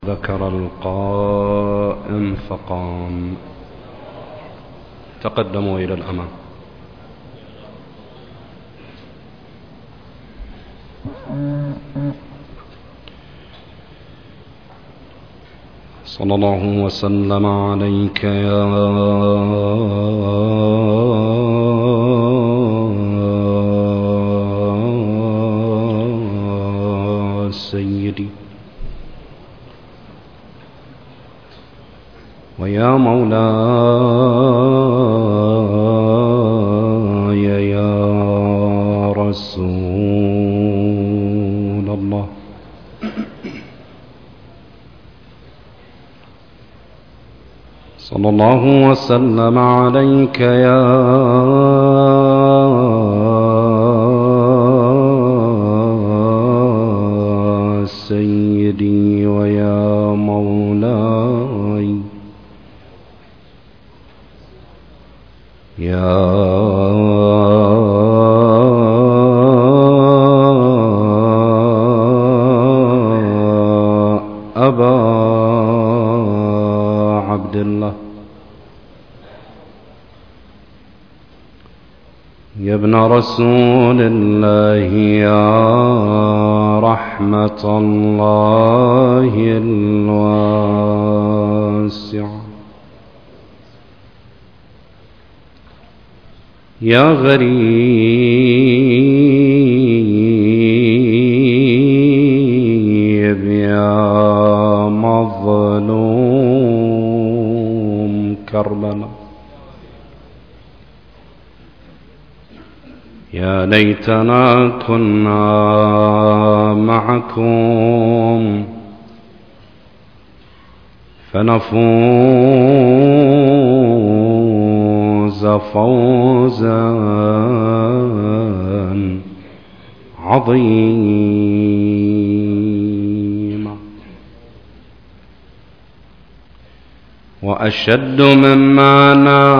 ذكر القائم فقام. تقدموا إلى الأمام. صلى الله وسلم عليك يا سيدي ويا مولاي يا رسول الله. صلى الله وسلم عليك يا سيدي ويا مولاي يا أبا عبد الله يا ابن رسول الله يا رحمة الله الواسعة يا غريب يا مظلوم كربلاء يا ليتنا كنا معكم فنفوز فوزا عظيما وأشد مما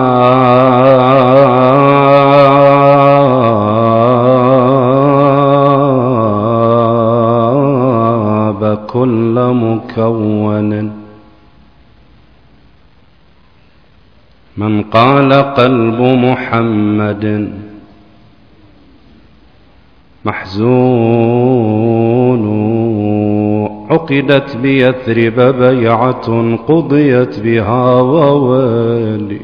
ناب كل مكون من قال قلب محمد محزون عقدت بيثرب بيعة قضيت بها ووالي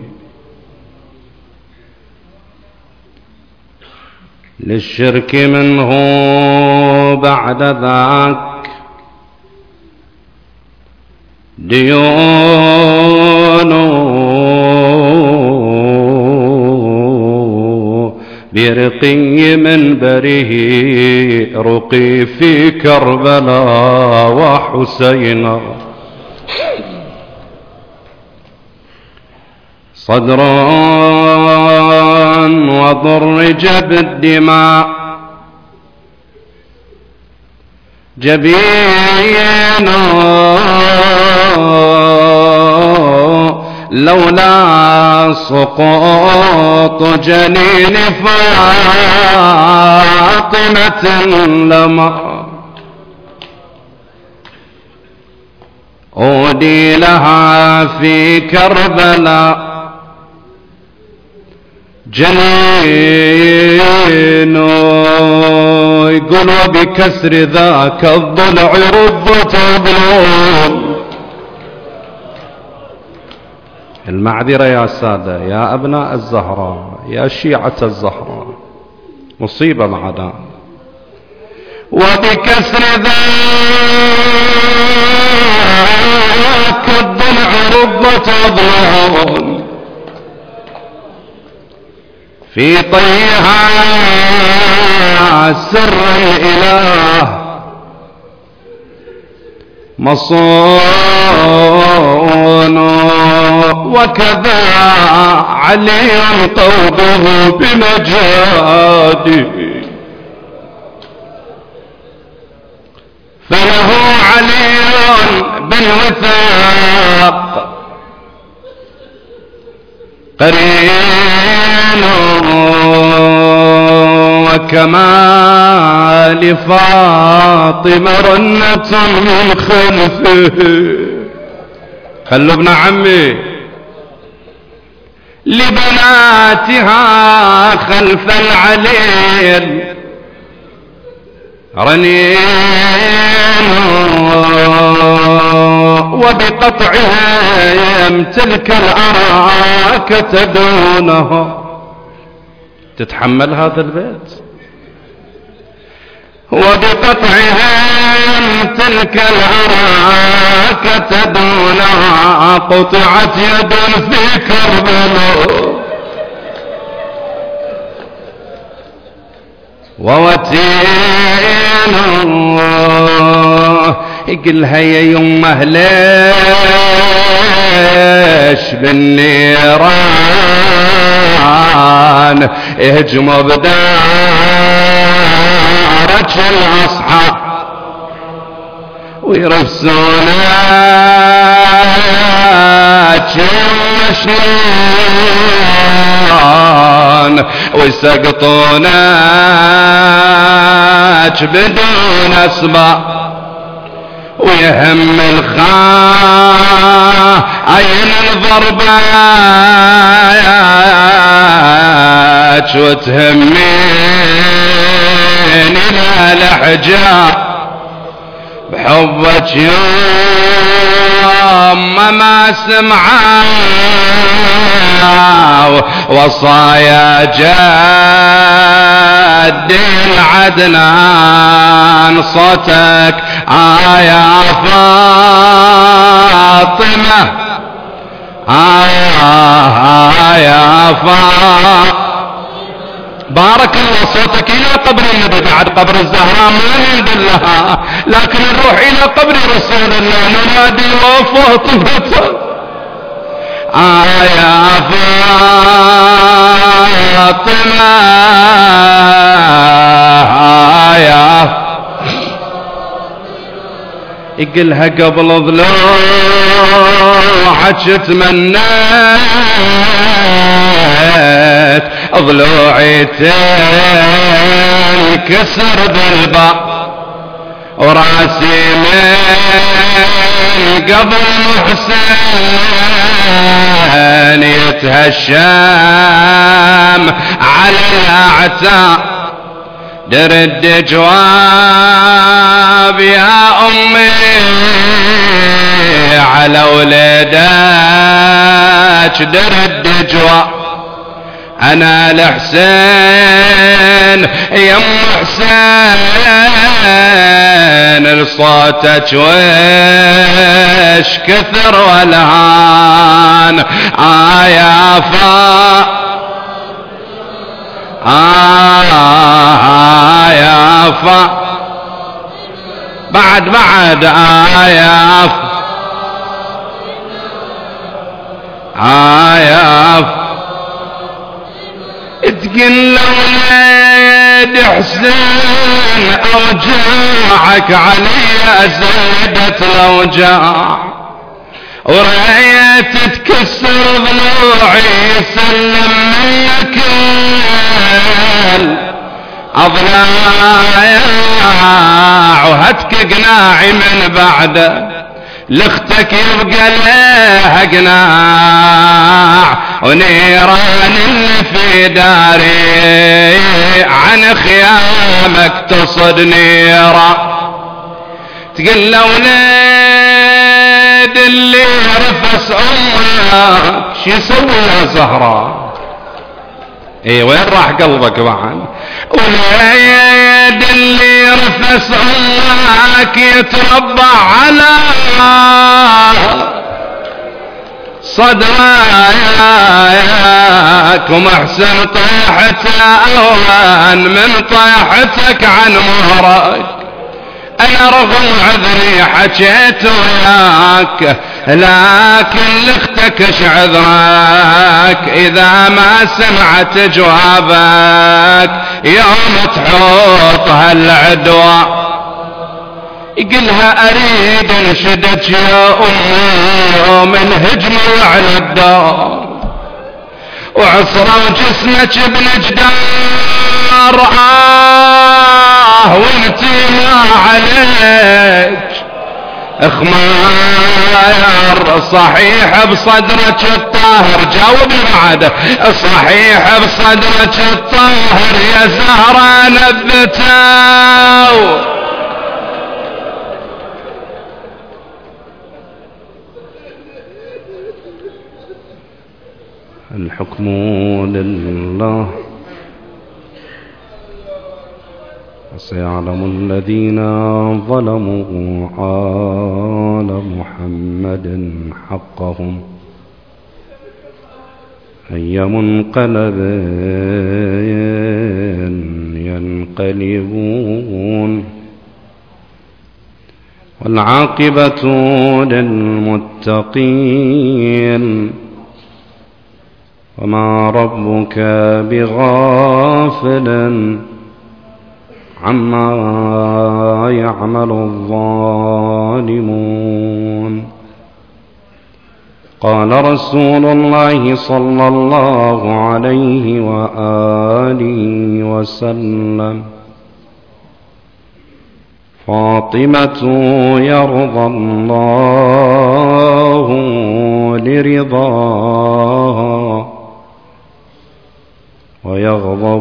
للشرك منه بعد ذاك ديون برقي منبره رقي في كربلاء وحسين صدرا وضرج بالدماء جبينا لولا سقوط جنين فاطمة لما أودي لها في كربلاء جنين يقولوا بكسر ذاك الضلع ربة ظلم. المعذرة يا سادة يا أبناء الزهراء يا شيعة الزهراء مصيبة معنا. وبكسر ذاك الضلع ربة ظلم في طيها سر الإله مصون وكذا علي قوضه بمجاده فله علي بالوثاق قرين وكما لفاطمة رنة من خلفه. خلوا ابن عمي لبناتها خلف العليل رنين وبقطعهم تلك الأراكة دونه. تتحمل هذا البيت؟ وبقطعهم تلك الأراكة دونها قطعت يد في كربلاء ووتين يقلها يا يمه ليش بالنيران يهجموا بدارك الأصحاب ويرفسونك يمشلون ويسقطونك بدون أسباب ويهم الخاين الضربات وتهمين إلى الأحجار بحبك يوم ما سمعوا وصايا جد العدنان صوتك يا فاطمة يا فاطمة. بارك الله صوتك إلى قبر النبي بعد قبر الزهراء ما ندلها، لكن نروح إلى قبر رسول الله ننادي وفاطمة يا فاطمة يا يقلها قبل ضلوعك تمنيت ضلوعي تنكسر بالباب وراسي من قبل محسن يتهشم على الأعتاب درد جواب يا أمي على ولدك درد جواب أنا الحسين يم حسين لصوتك وش كثر والهان يا يا بعد يا تقل ولد حسين أوجاعك علي زادت الأوجاع ورأيت تكسر ضلوعي سلم منك أضلاع وهتك قناعي من بعده لاختك يبقى لها قناع ونيران اللي في داري عن خيامك تصد نيرة. تقول له ولد اللي رفس امك شو يسوي يا زهراء؟ ايه وين راح قلبك بعد؟ ولد اللي رفس امك يتربى على صدرك ومحسن طيحته اوان من طيحتك عن مهرك. انا رغم عذري حكيت وياك لكن لاختك اش عذرك اذا ما سمعت جوابك يوم تحوط هالعدوى. يقلها اريد انشدك يا امي من هجموا على الدار وعصروا جسمك بنجدان وانتي ما عليك خمار، صحيح بصدرك الطاهر، جاوبني بعد، صحيح بصدرك الطاهر يا زهرة نبتاو. الحكم لله وسيعلم الذين ظلموا آل محمد حقهم أي منقلب ينقلبون والعاقبة للمتقين وما ربك بغافل عما يعمل الظالمون. قال رسول الله صلى الله عليه وآله وسلم فاطمة يرضى الله لرضاها ويغضب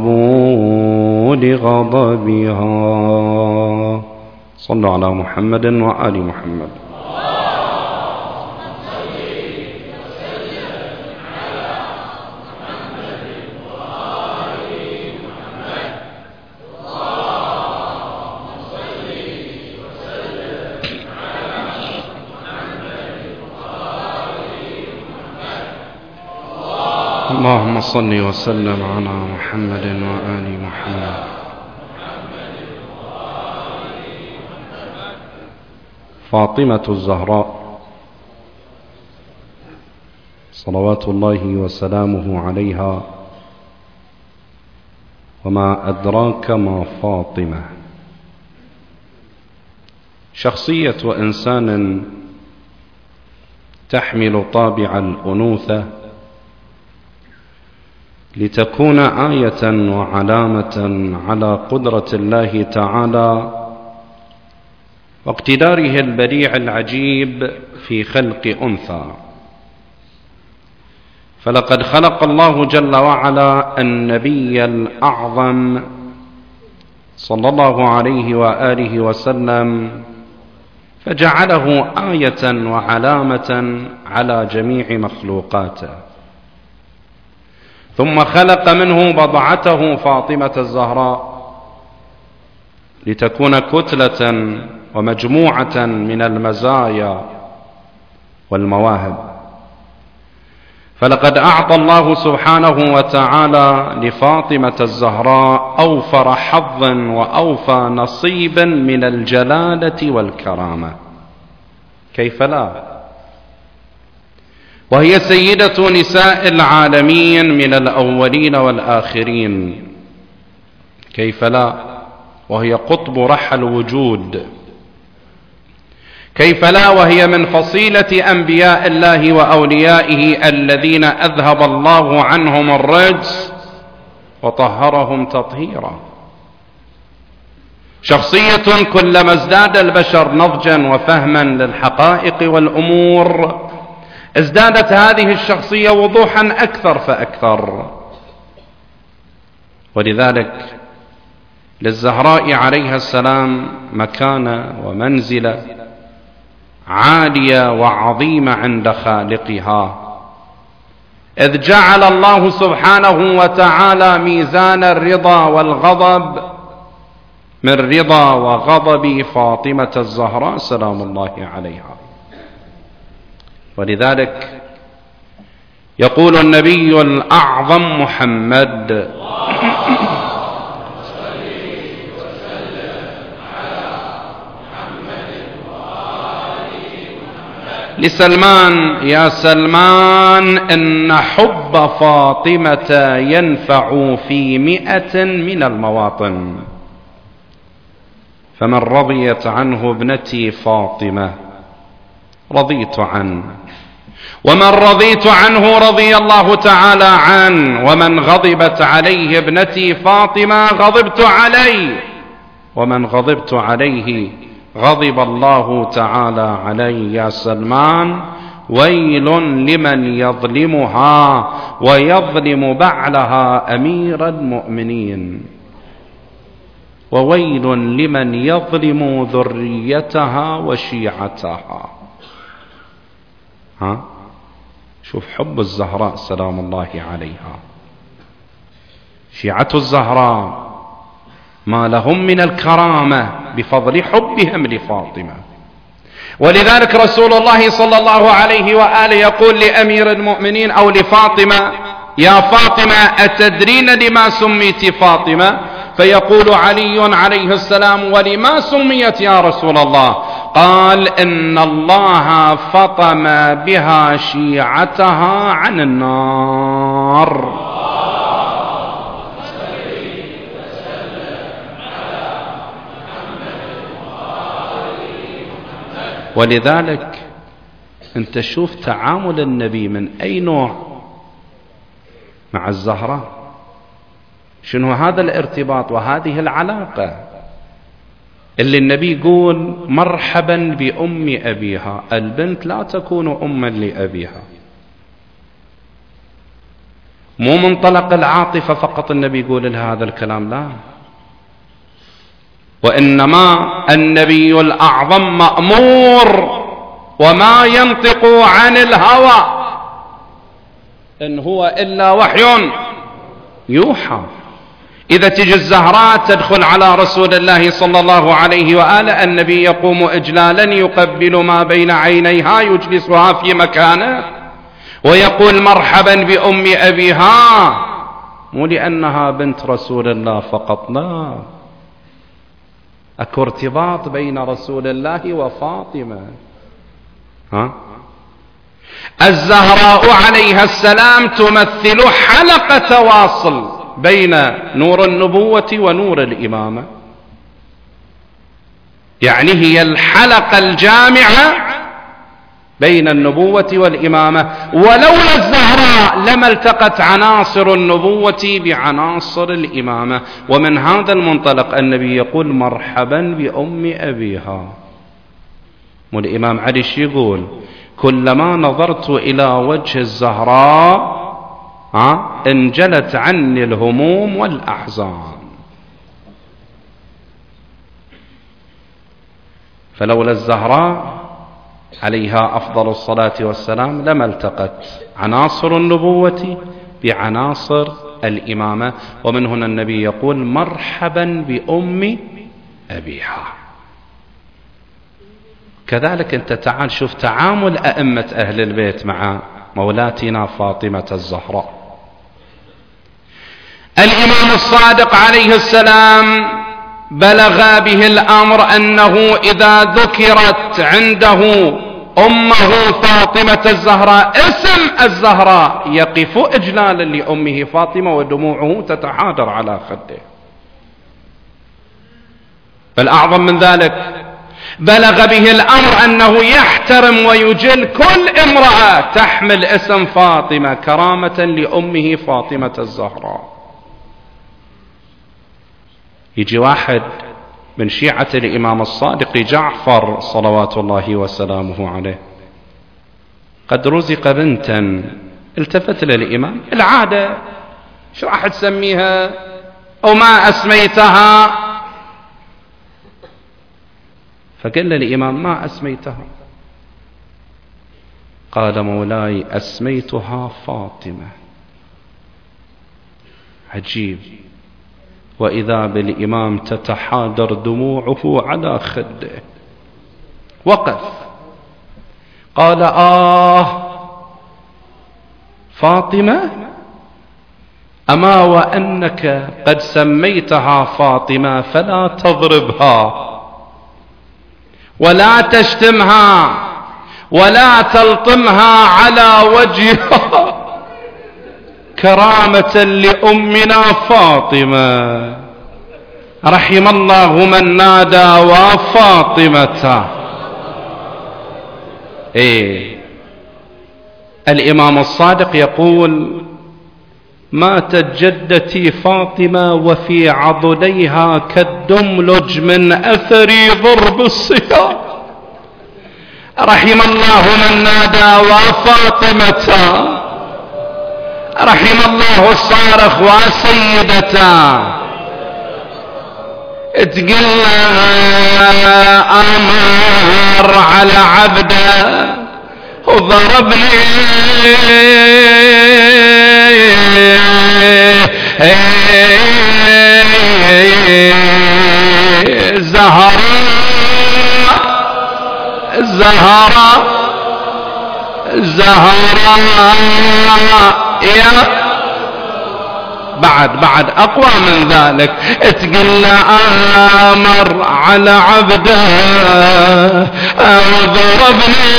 لغضبها. صلوا على محمد وآل محمد. اللهم صل وسلم على محمد وآل محمد. فاطمة الزهراء صلوات الله وسلامه عليها، وما أدراك ما فاطمة. شخصية إنسان تحمل طابع الأنوثة لتكون آية وعلامة على قدرة الله تعالى واقتداره البديع العجيب في خلق أنثى. فلقد خلق الله جل وعلا النبي الأعظم صلى الله عليه وآله وسلم فجعله آية وعلامة على جميع مخلوقاته، ثم خلق منه بضعته فاطمة الزهراء لتكون كتلة ومجموعة من المزايا والمواهب. فلقد أعطى الله سبحانه وتعالى لفاطمة الزهراء أوفر حظ وأوفى نصيب من الجلالة والكرامة، كيف لا؟ وهي سيدة نساء العالمين من الأولين والآخرين، كيف لا؟ وهي قطب رحى الوجود، كيف لا؟ وهي من فصيلة أنبياء الله وأوليائه الذين أذهب الله عنهم الرجس وطهرهم تطهيرا. شخصية كلما ازداد البشر نضجا وفهما للحقائق والأمور ازدادت هذه الشخصية وضوحا أكثر فأكثر. ولذلك للزهراء عليها السلام مكانة ومنزلة عالية وعظيمة عند خالقها، إذ جعل الله سبحانه وتعالى ميزان الرضا والغضب من رضا وغضب فاطمة الزهراء سلام الله عليها. ولذلك يقول النبي الأعظم محمد لسلمان: يا سلمان، إن حب فاطمة ينفع في 100 من المواطن، فمن رضيت عنه ابنتي فاطمة رضيت عنه، ومن رضيت عنه رضي الله تعالى عنه، ومن غضبت عليه ابنتي فاطمة غضبت عليه، ومن غضبت عليه غضب الله تعالى علي. يا سلمان، ويل لمن يظلمها ويظلم بعلها أمير المؤمنين، وويل لمن يظلم ذريتها وشيعتها. شوف حب الزهراء سلام الله عليها، شيعة الزهراء ما لهم من الكرامة بفضل حبهم لفاطمة. ولذلك رسول الله صلى الله عليه وآله يقول لأمير المؤمنين أو لفاطمة: يا فاطمة أتدرين لما سميت فاطمة؟ فيقول علي عليه السلام: ولما سميت يا رسول الله؟ قال: إن الله فطم بها شيعتها عن النار. ولذلك انت شوف تعامل النبي من اي نوع مع الزهراء، شنو هذا الارتباط وهذه العلاقة اللي النبي يقول: مرحبا بأم أبيها، البنت لا تكون أما لأبيها. مو منطلق العاطفة فقط النبي يقول هذا الكلام، لا، وإنما النبي الأعظم مأمور وما ينطق عن الهوى إن هو إلا وحي يوحى. إذا تجي الزهراء تدخل على رسول الله صلى الله عليه وآله، النبي يقوم إجلالا يقبل ما بين عينيها يجلسها في مكانه ويقول: مرحبا بأم أبيها، مو لأنها بنت رسول الله فقط، لا، أكو ارتباط بين رسول الله وفاطمة. الزهراء عليها السلام تمثل حلقة واصل بين نور النبوة ونور الإمامة، يعني هي الحلقة الجامعة بين النبوة والإمامة. ولولا الزهراء لما التقت عناصر النبوة بعناصر الإمامة. ومن هذا المنطلق النبي يقول: مرحبا بأم أبيها. والإمام علي يقول: كلما نظرت إلى وجه الزهراء انجلت عني الهموم والأحزان. فلولا الزهراء عليها أفضل الصلاة والسلام لما التقت عناصر النبوة بعناصر الإمامة. ومن هنا النبي يقول: مرحبا بأم أبيها. كذلك أنت تعال شوف تعامل أئمة أهل البيت مع مولاتنا فاطمة الزهراء. الإمام الصادق عليه السلام بلغ به الأمر أنه إذا ذكرت عنده أمه فاطمة الزهراء اسم الزهراء يقف إجلالا لأمه فاطمة ودموعه تتحادر على خده. بل أعظم من ذلك، بلغ به الأمر أنه يحترم ويجل كل امرأة تحمل اسم فاطمة كرامة لأمه فاطمة الزهراء. يجي واحد من شيعة الإمام الصادق جعفر صلوات الله وسلامه عليه، قد رزق بنتا، التفت للإمام: العادة شو راح تسميها أو ما أسميتها؟ فقال الإمام: ما أسميتها. قال: مولاي أسميتها فاطمة. عجيب. وإذا بالإمام تتحادر دموعه على خده. وقف قال: فاطمة؟ أما وأنك قد سميتها فاطمة فلا تضربها ولا تشتمها ولا تلطمها على وجهها كرامة لأمنا فاطمة. رحم الله من نادى وفاطمة. الإمام الصادق يقول: ماتت جدتي فاطمة وفي عضديها كالدملج من أثر ضرب الصيام. رحم الله من نادى وفاطمة، رحم الله الصارخ وسيدتا. تقل أمر على عبده وضربني زهراء يا بعد أقوى من ذلك. تقل أمر على عبده وضربني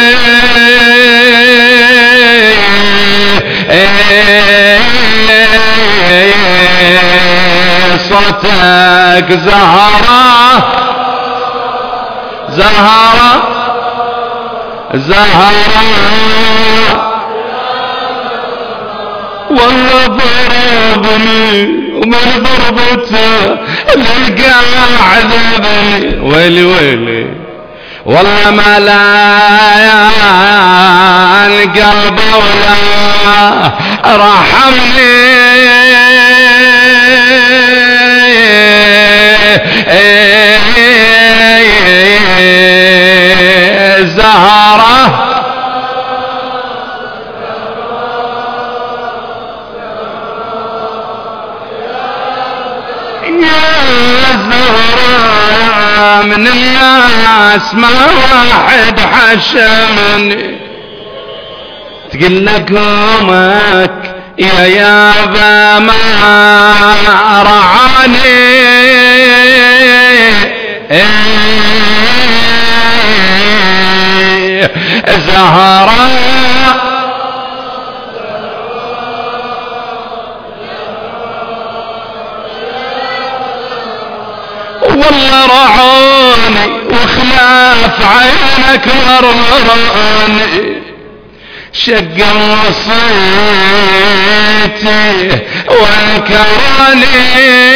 صوتك زهراء والله ضربني ومن ضربته للقى عذبني. ويلي والله ما لا القلب ولا رحمني. زهرة من الناس ما واحد حشمني. تقول لكمك يا يابا ما رعاني. زهراء والله رعوني وخلاف عينك مرمراني. شق وصيتي وانكرني.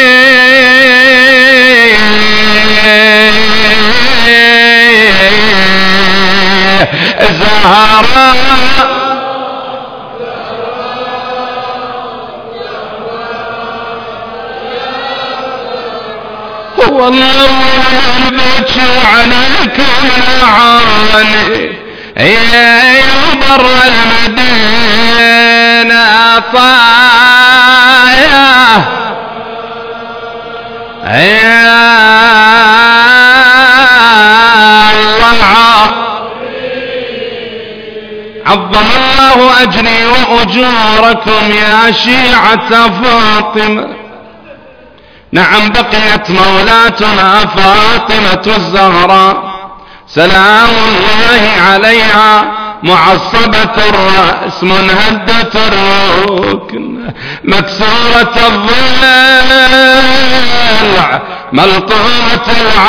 زهراء والله البكي عليك ونعاني. يا بر المدينة طايا يا الله عظم الله أجري وأجوركم يا شيعة فاطمة. نعم بقيت مولاتنا فاطمة الزهراء سلام الله عليها معصبة الرأس منهدة الركن مكسورة الضلع ملطومة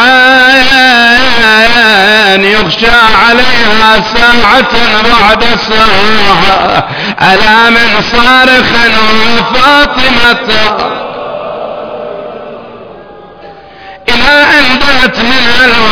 العين يغشى عليها ساعة بعد ساعة ألا من صارخا وفاطمة إلى أن بات من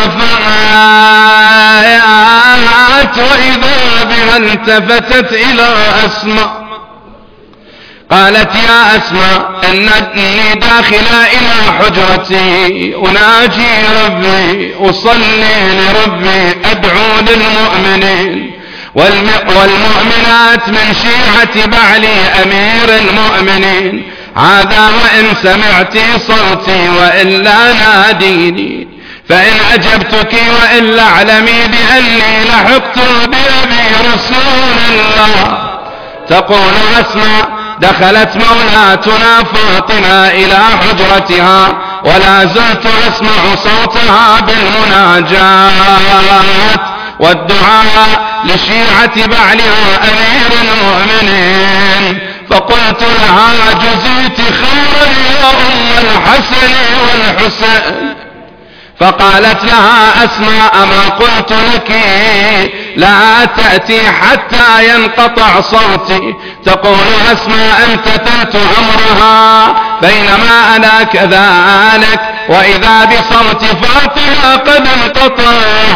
الوفايات وإذا بها التفتت إلى أسماء قالت يا أسماء إني داخلة إلى حجرتي أناجي ربي أصلي لربي أدعو للمؤمنين والمؤمنات من شيعة بعلي أمير المؤمنين هذا وإن سمعتي صوتي وإلا ناديني فإن أجبتك وإلا اعلمي بأني لحقت بأبي رسول الله. تقول أسماء دخلت مولاتنا فاطمة إلى حجرتها ولا زلت أسمع صوتها بالمناجات والدعاء لشيعة بعلها أمير المؤمنين فقلت لها جزيت خيرا يا أم الحسن والحسين فقالت لها أسماء ما قلت لك لا تأتي حتى ينقطع صوتي. تقول أسماء امتثلت أمرها بينما أنا كذلك وإذا بصوت فاطمة قد انقطع.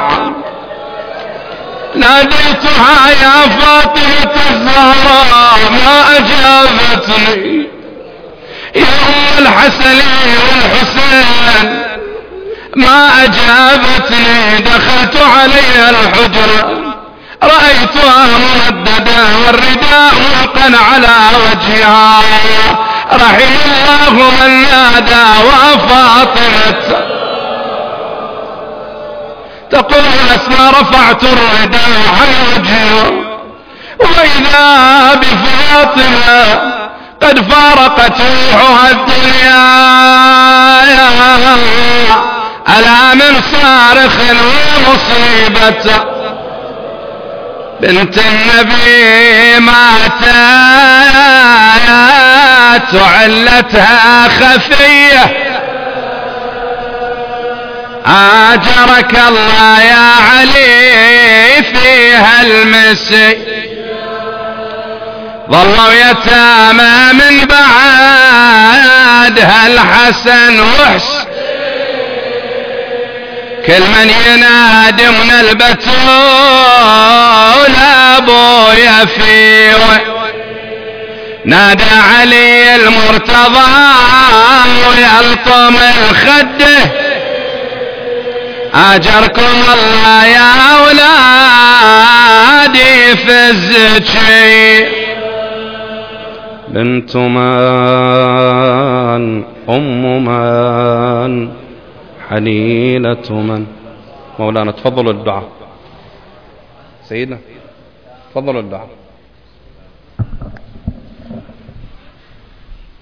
ناديتها يا فاطمة الزهراء ما أجابتني. يا أم الحسن والحسين ما أجابتني. دخلت عليها الحجرة رأيتها ممددة والرداء ملقا على وجهها. رحم الله من نادى وفاطمة. تقول أسماء رفعت الرداء عن وجهها وإذا بفاطمة قد فارقت روحها الدنيا. ألا من صارخ ومصيبة بنت النبي ماتت وعلتها خفية. آجرك الله يا علي فيها المسي. ظلوا يتامى من بعدها الحسن وحسن كل من ينادي من البتول ابويا فيه. نادى علي المرتضى ويلطم الخده. اجركم الله يا اولادي في الزكي. بنت من ام من حليلة من. مولانا تفضلوا الدعاء. سيدنا تفضلوا الدعاء.